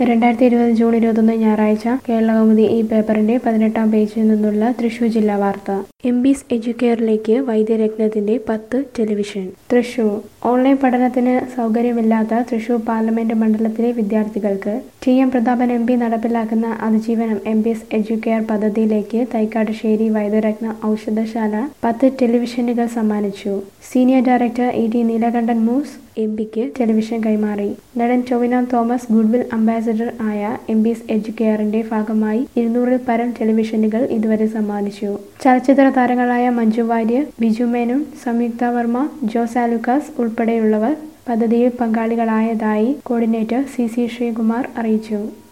2020 June 21 ഞായറാഴ്ച കേരളകൗമുദി ഈ പേപ്പറിന്റെ 18-ാം പേജിൽ നിന്നുള്ള തൃശൂർ ജില്ലാ വാർത്ത. എംബീസ് എഡ്യൂക്കെയറിലേക്ക് വൈദ്യരത്നത്തിന്റെ 10 ടെലിവിഷൻ. തൃശൂർ. ഓൺലൈൻ പഠനത്തിന് സൗകര്യമില്ലാത്ത തൃശൂർ പാർലമെന്റ് മണ്ഡലത്തിലെ വിദ്യാർത്ഥികൾക്ക് ടി.എം. പ്രതാപൻ എം.പി. നടപ്പിലാക്കുന്ന അതിജീവനം എംബീസ് എഡ്യൂക്കെയർ പദ്ധതിയിലേക്ക് തൈക്കാട്ടുശ്ശേരി വൈദ്യരത്ന ഔഷധശാല 10 ടെലിവിഷനുകൾ സമ്മാനിച്ചു. Senior director E T. Neelakandhan Mooss എം.പിക്ക് ടെലിവിഷൻ കൈമാറി. നടൻ ടൊവിനോ തോമസ് ഗുഡ്വിൽ അംബാസഡർ ആയ എംബീസ് എഡ്യൂക്കെയറിന്റെ ഭാഗമായി 200-ൽ പരം ടെലിവിഷനുകൾ ഇതുവരെ സമ്മാനിച്ചു. ചലച്ചിത്ര താരങ്ങളായ മഞ്ജു വാര്യർ, ബിജു മേനോൻ, സംയുക്ത വർമ്മ, ജോസ് ലൂക്കാസ് ഉൾപ്പെടെയുള്ളവർ പദ്ധതിയിൽ പങ്കാളികളായതായി കോർഡിനേറ്റർ സി.സി. ശ്രീകുമാർ അറിയിച്ചു.